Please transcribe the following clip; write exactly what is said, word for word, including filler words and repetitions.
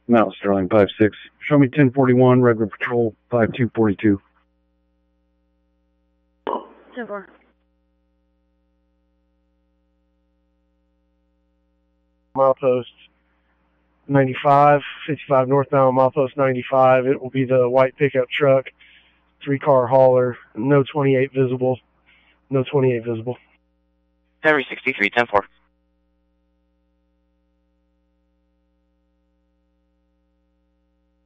Mount Sterling, five six. Show me ten forty-one, regular patrol, five two forty-two. ten four. Milepost ninety-five, fifty-five northbound, milepost ninety-five. It will be the white pickup truck, three-car hauler, no twenty-eight visible, no twenty-eight visible. Henry sixty-three, ten four.